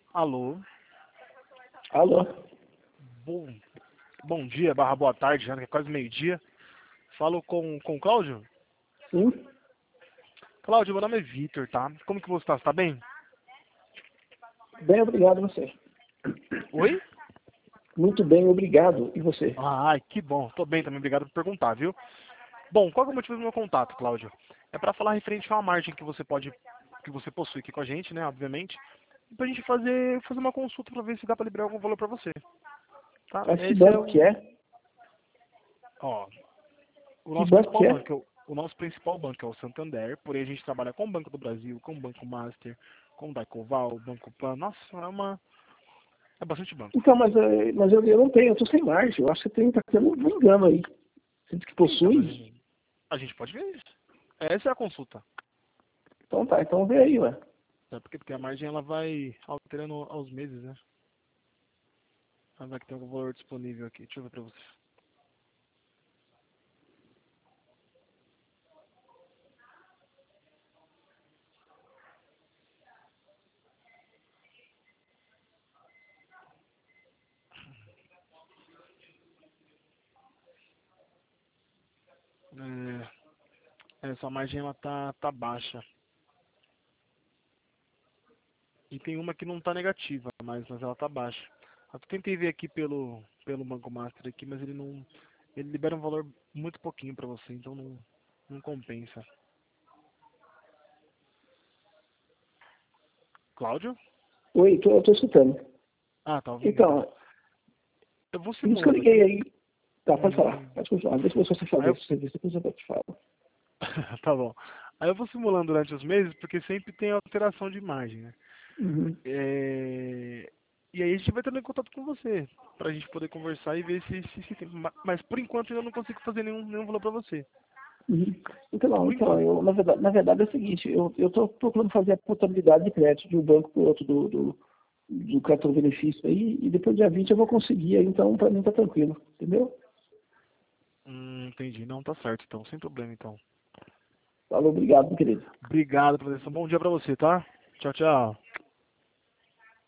Alô, Alô? bom, bom dia, barra boa tarde, já que é quase meio-dia. Falo com o Cláudio? Sim? Cláudio, meu nome é Vitor, tá? Como que você tá? Você tá bem? Bem, obrigado, você. Oi? Muito bem, obrigado. E você? Ai, que bom. Tô bem também, obrigado por perguntar, viu? Bom, qual que é o motivo do meu contato, Cláudio? É para falar referente a uma margem que você possui aqui com a gente, né, obviamente, e pra gente fazer uma consulta para ver se dá para liberar algum valor para você, tá? Mas que Esse é banco que o, é? ó, o Que nosso banco principal que banco, é? o nosso principal banco é o Santander, porém a gente trabalha com o Banco do Brasil, com o Banco Master, com o Daicoval, Banco Pan. Nossa, é bastante banco. Então, mas eu não tenho, eu tô sem margem. Eu acho que tem, tá tendo um engano aí. Você diz que Então, mas possui? a gente pode ver isso. Essa é a consulta. Então tá, então vê aí, ué. Sabe por quê? Porque a margem ela vai alterando aos meses, né? Ela vai ter algum valor disponível aqui. Deixa eu ver pra você. Essa margem ela tá baixa. E tem uma que não tá negativa, mas ela tá baixa. Eu tentei ver aqui pelo Banco Master aqui, mas ele não. Ele libera um valor muito pouquinho pra você, então não compensa. Cláudio? Oi, eu tô escutando. Ah, tá ouvindo então. Então, Eu vou por isso que eu simulando liguei aqui. aí. Tá, pode falar. Hum, Pode continuar. Deixa eu ver se você aí fazer eu, esse serviço, depois eu te falo. tá bom. Aí eu vou simulando durante os meses, porque sempre tem alteração de imagem, né? Uhum. E aí a gente vai tendo em contato com você, pra gente poder conversar e ver se tem. Mas por enquanto eu não consigo fazer nenhum valor pra você. Uhum. Então, não, Por então enquanto. eu, na verdade é o seguinte, eu tô procurando fazer a portabilidade de crédito de um banco para o outro do cartão benefício aí, e depois dia 20 eu vou conseguir, aí, então para mim tá tranquilo, entendeu? Entendi. Não, tá certo então, sem problema então. Falou, obrigado, meu querido. Obrigado pela atenção. Bom dia pra você, tá? Tchau, tchau.